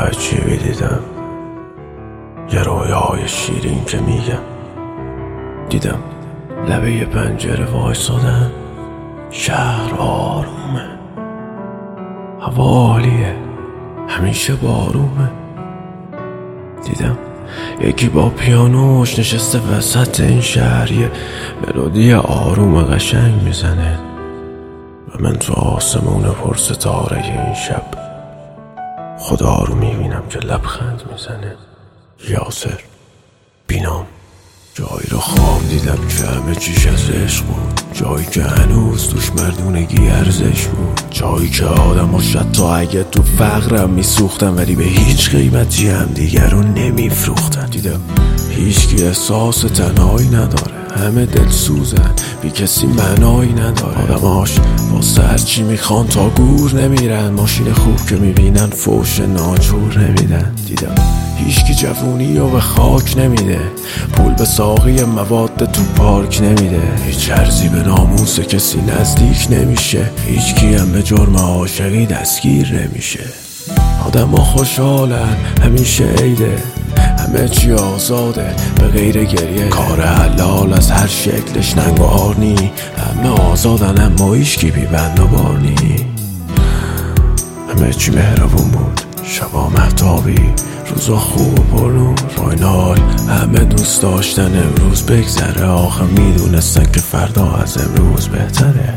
عجیبی دیدم، یه رویای شیرین که میگم. دیدم لبه یه پنجره وایسادن، شهر آرومه، هوا عالیه، همیشه بارومه. دیدم یکی با پیانوش نشسته وسط این شهر، یه ملودی آروم قشنگ میزنه و من تو آسمون پر ستاره این شب خدا رو میبینم که لبخند میزنه. یاسر بینام جایی رو خواب دیدم که همه چیش از عشق بود، جایی که هنوز توش مردونگی ارزش بود، جایی که آدم ها شد تا اگه تو فقرم میسوختن ولی به هیچ قیمتی هم دیگر رو نمیفروختن. دیدم هیچکی احساس تنهایی نداره، همه دل سوزن، بی کسی معنایی نداره. آدماش واسه هرچی میخوان تا گور نمیرن، ماشین خوب که میبینن فوش ناجور نمیدن. دیدم هیچکی جوونی رو به خاک نمیده، پول به ساقی مواد تو پارک نمیده، هیچ ارزی به ناموس کسی نزدیک نمیشه، هیچکی هم به جرم عاشقی دستگیر نمیشه. آدم ها خوشحالن، همیشه عیده، همه چی آزاده به غیر گریه، کار حلال از هر شکلش ننگار نی، همه آزادن اما هیچکی بی بند و بار نی. همه چی مهربون بود، شبا مهتابی، روزا خوب و پرنور، با این حال همه دوست داشتن امروز بگذره، آخه میدونستن که فردا از امروز بهتره.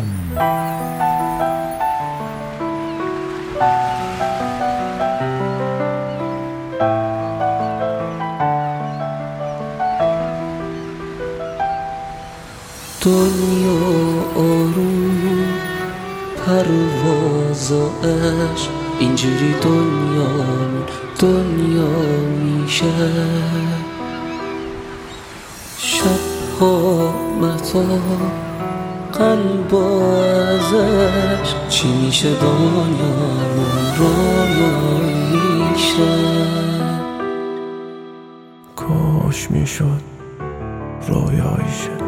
دنیا آروم پرواز و عشق، اینجوری دنیا میشه. شبها مهتاب قلب ازش، چی میشه دنیامون رویاییشه. کاش میشد رویاییشه.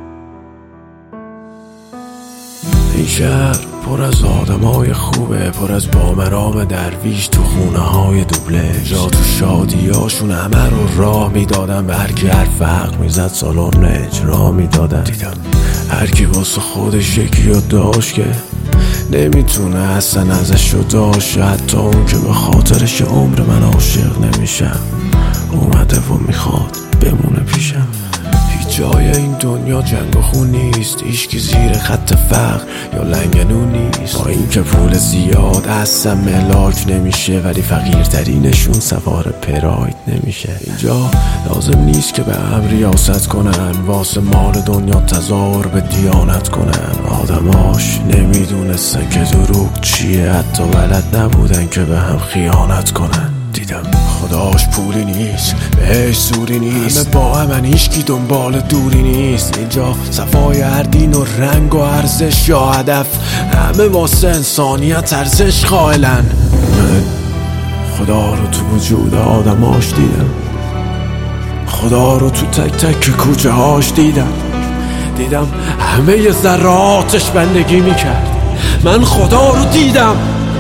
این شهر پر از آدمای خوبه، پر از بامرام درویش تو خونه های دوبله، جا تو شادیاشون همه رو راه میدادن، به هر کی حرف حق میزد سالن اجرا میدادن. دیدم هر کی واسه خودش یکی رو داشت که نمیتونه اصلا ازش رو داشت، حتی اون که به خاطرش عمر من عاشق نمیشم اومده و میخواد بمونه پیشم. جای این دنیا جنگ و خون نیست، هیچکی زیر خط فقر یا لنگنون نیست، با این که پول زیاد اصلا ملاک نمیشه ولی فقیرترینشون سوار پراید نمیشه. اینجا لازم نیست که به هم ریاست کنن، واسه مال دنیا تظاهر به دیانت کنن. آدماش نمیدونستن که دروغ چیه، حتی بلد نبودن که به هم خیانت کنن. دیدم خداش پولی نیست، بهش سوری نیست، همه با همن، هیچکی دنبال دوری نیست. اینجا صفای هر دین و رنگ و ارزش یا هدف، همه واسه انسانیت ارزش قائلن. من خدا رو تو وجود آدماش دیدم، خدا رو تو تک تک کوچه هاش دیدم. دیدم همه ی ذراتش بندگی میکرد. من خدا رو دیدم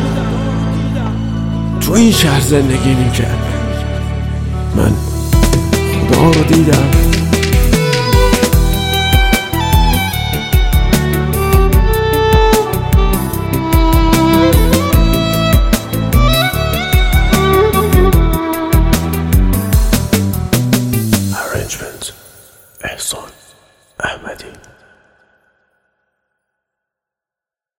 تو این شهر زندگی میکرد. من خدا رو دیدم. Arrangement احسان احمد.